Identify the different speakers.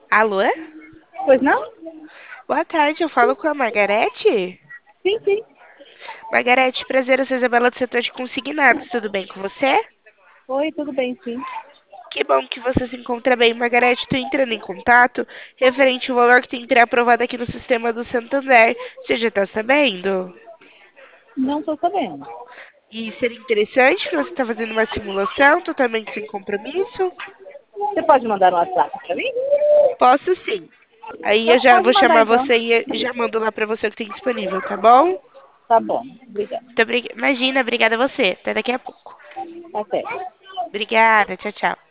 Speaker 1: Alô?
Speaker 2: Pois não?
Speaker 1: Boa tarde, eu falo com a Margarete?
Speaker 2: Sim, sim.
Speaker 1: Margarete, prazer, eu sou Isabela do setor de consignados, tudo bem com você?
Speaker 2: Oi, tudo bem, sim.
Speaker 1: Que bom que você se encontra bem, Margarete. Estou entrando em contato referente ao valor que tem pré-aprovado aqui no sistema do Santander. Você já está sabendo?
Speaker 2: Não estou sabendo.
Speaker 1: E seria interessante para você estar fazendo uma simulação totalmente sem compromisso?
Speaker 2: Você pode mandar um WhatsApp para mim?
Speaker 1: Posso sim. Aí eu
Speaker 2: Então,
Speaker 1: já
Speaker 2: pode
Speaker 1: vou
Speaker 2: mandar
Speaker 1: chamar
Speaker 2: então.
Speaker 1: você e já mando lá para você o que tem disponível, tá bom?
Speaker 2: Tá bom, obrigada.
Speaker 1: Imagina, obrigada a você. Até daqui a pouco.
Speaker 2: Até.
Speaker 1: Obrigada, tchau, tchau.